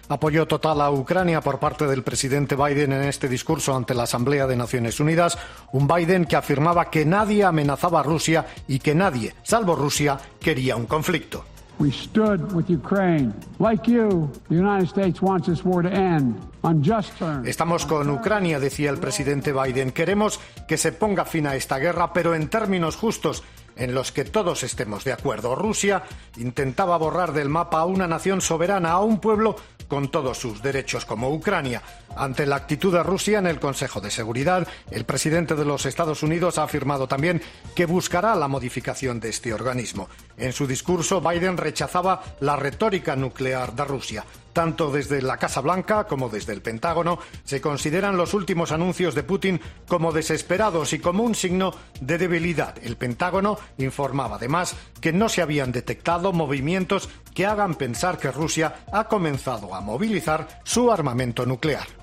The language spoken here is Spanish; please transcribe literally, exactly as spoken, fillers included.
Apoyo total a Ucrania por parte del presidente Biden en este discurso ante la Asamblea de Naciones Unidas, un Biden que afirmaba que nadie amenazaba a Rusia y que nadie, salvo Rusia, quería un conflicto. We stood with Ukraine. Like you, the United States wants this war to end on just terms. Estamos con Ucrania, decía el presidente Biden. Queremos que se ponga fin a esta guerra, pero en términos justos, en los que todos estemos de acuerdo. Rusia intentaba borrar del mapa a una nación soberana, a un pueblo con todos sus derechos, como Ucrania. Ante la actitud de Rusia en el Consejo de Seguridad, el presidente de los Estados Unidos ha afirmado también que buscará la modificación de este organismo. En su discurso, Biden rechazaba la retórica nuclear de Rusia. Tanto desde la Casa Blanca como desde el Pentágono se consideran los últimos anuncios de Putin como desesperados y como un signo de debilidad. El Pentágono informaba además que no se habían detectado movimientos que hagan pensar que Rusia ha comenzado a movilizar su armamento nuclear.